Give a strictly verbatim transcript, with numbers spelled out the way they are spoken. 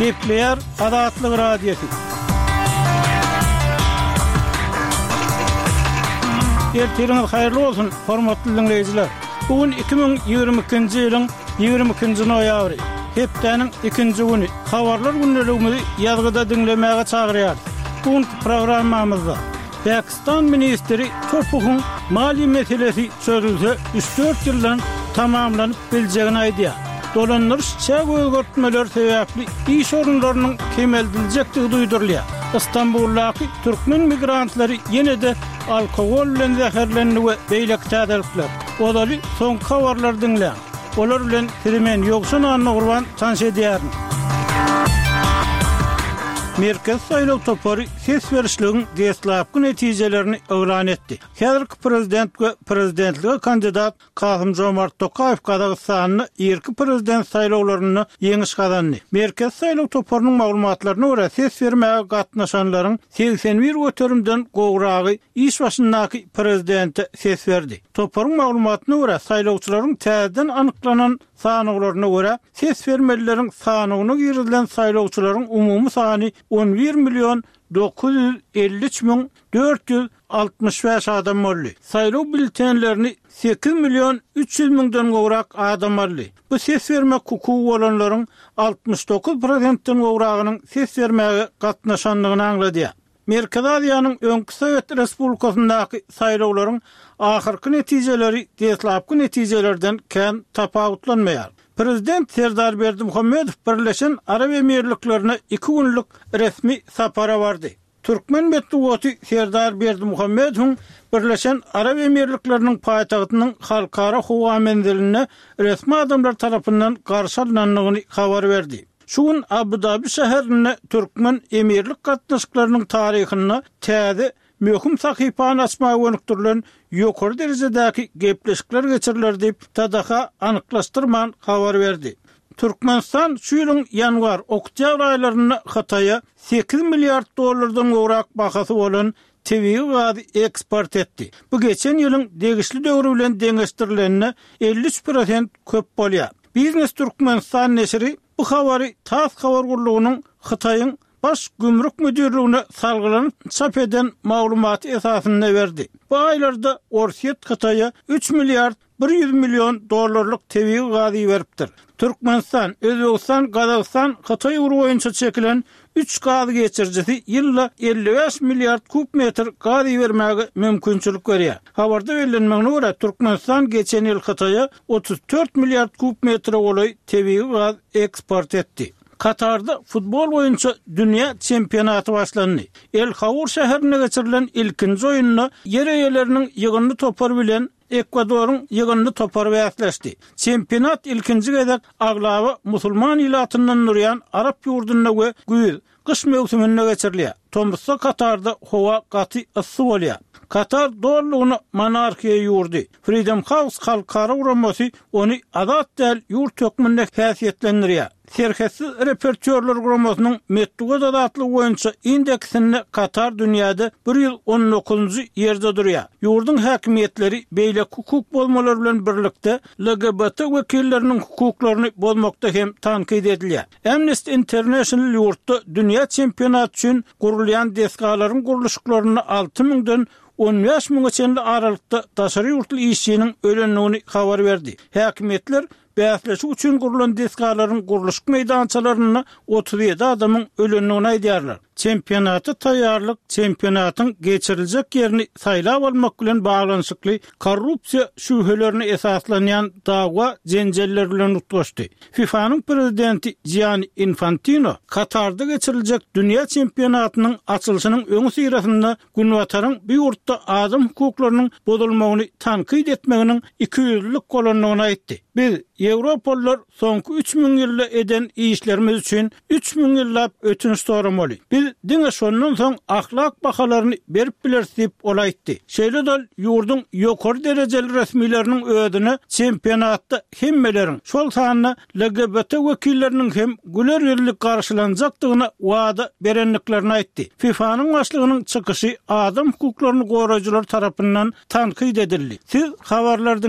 Kepler Adatlyk Radiosu. Ertiriniz hayırlı olsun, hormatly dinleyijiler. Bugün iki bin ýygrimi ikinji ýylyň ýygrimi ikinji noýabry. Hepdeniň ikinji güni. Habarlar günneligimizi ýazgyda dinlemäge çagyrýar. Bugün programmamyzda Pakistan ministri Topugyň mali meselesi sözülse üç dört ýyldan tamamlanyp biljegini aýdýar. Dolanlyş çäg özgertmeler sebäpli iş orunlarynyň kemeldiriljekdigi duýdurulýar. İstanbuldaky türkmen migrantlary ýene-de alkogol bilen zäherlenýär we beýlek täzelikler. Olary soňky habarlar dinleýär. Olar bilen Firmen ýoksun anny gurban tanş edýär. Merkez saýlaw topary ses berişligiň deslapky netijelerini öwran etdi. Häzirki prezident we prezidentlige kandidat Kasym Jomart Tokayew Kazakstanyny ýerki prezident saýlawlaryny ýeňiş gazandy. Merkez saýlaw toparynyň maglumatlaryna görä ses bermäge gatnaşanlaryň seksen bir göterimden gowragy iş başyndaky prezidente ses berdi. Toparyň maglumatyna görä saýlawçylaryň täzeden anyklanan sanyglaryna görä ses bermelileriň sanygyna girilen saýlawçylaryň umumy sany on bir milyon dokuz yüz elli üç bin dört yüz altmış beş adam boldy. Saýlaw biltenlerini sekiz milyon üç yüz miňden gowrak adam aldy. Bu ses berme hukuky bolanlaryň altmış dokuz prosentden gowragynyň ses bermäge gatnaşanlygyny aňlady. Merkez Aziýanyň öňkü Sowet Respublikasyndaky saýlawlaryň ahyrky netijeleri deslapky netijelerden kän tapawutlanmaýar. Prezident Serdar Berdimuhammedow Birleşen Arab Emirliklerine iki günlük resmi sapara vardı. Türkmen Metluwaty Serdar Berdimuhammedow Birleşen Arab Emirlikleriniň paýtagtynyň halkara howa menziline resmi adamlar tarapyndan garşy alynanlygyny habar berdi. Şu gün Abu Dhabi şäherine Türkmen emirlik gatnaşyklarynyň taryhyny täze möhüm sahypany açmagy önükdirilen ýokary derejedäki gepleşikler geçiriler diýip Tadaha anyklaşdyrman habar berdi. Türkmenistan şu ýylyň ýanwar oktýabr aýlaryna Hataýa sekiz milliard dollardan gowrak bahasy bolan tebii gaz eksport etdi. Bu geçen ýylyň degişli döwrü bilen deňeşdirilenine elli üç prosent köp bolýar. Biznes Türkmenistan neşri bu habary Tas habar gurulugynyň Hataýyň baş gümrük müdürlüğüne salgılanyp çap eden maglumaty esasynda berdi. Bu aýlarda Orsiýet Hataýa üç milliard bir yüz milyon dollarlyk tebii gazy beripdir. Türkmenistan, Özbegistan, Kazakystan Hataýa uruw boýunça çekilen üç gaz geçirjisi ýylda elli beş milliard kub metr gazy bermäge mümkinçilik berýär. Habarda bellenmegine görä Türkmenistan geçen ýyl Hataýa otuz dört milliard kub metr boly tebii gaz eksport etdi. Katar'da futbol boýunça dünýä çempionaty başlandy. El Havur şäherine geçirilen ilkinji oýunda ýer eýeleriniň ýygyny topar bilen Ekwadoryň ýygyny topar bäsleşdi. Çempionat ilkinji gezek aglaby musulman ýylatyndan nurýan Arap ýurduna we güýz kış mewsimine geçirilýär. Tombussa Katar'da howa gaty ysy bolýar. Katar doğruluğunu monarkiya yurdi. Freedom House halkara uğraması onu azat del yurt tökmünde häsiýetlendirýär. Serhessiz repertörler uğramasının Metluga adatly boýunça indeksinde Katar dünýäde bir yüz on dokuzunji ýerde durýar. Yurdun häkimiýetleri beýle hukuk bolmalar bilen birlikde L G B T wekilleriniň hukuklaryny bozmakda hem tankyd edilýär. Amnesty International ýurtda dünýä çempionaty üçin gurulýan deskalaryň guruluşyklaryny altı miňden on beş miňe aralykda daşary ýurtly işçiniň ölenligini habar berdi. Häkimetler bäsleşik üçin gurulan deskalaryň guruluşyk meýdançalaryna otuz ýedi adamyň ölenligini aýdýarlar. Çempionaty taýýarlyk çempionatyň geçiriljek ýerini saýlap almak bilen baglanyşykly korrupsiýa şübhelerini esaslanýan dawa jenjeller bilen utgaşdy. FIFA'nyň prezidenti Gianni Infantino Katar'da geçiriljek dünýä çempionatynyň açylyşynyň öňü syrasynda günwataryň bu ýurtda adam hukuklarynyň bozulmagyny tankyd etmeginiň iki ýüzlük bolanlygyny aýtdy. Biz Ýewropalılar soňky üç miň ýylda eden işlerimiz üçin üç miň ýyllap ötünç soramaly. Biz diňe şondan soň ahlak bahalaryny berip biler diýip olaýtdy. Şeýle dal ýurdun ýokary derejeli resmileriniň ödüne çempionatda hemmeleriň şol sanyna L G B T wekilleriniň hem güler ýerlik garşylanjakdygyna wada berenliklerini aýtdy. FIFA'nyň başlygynyň çykyşy adam hukuklaryny goraýjylar tarapyndan tankyd edildi. Siz habarlardan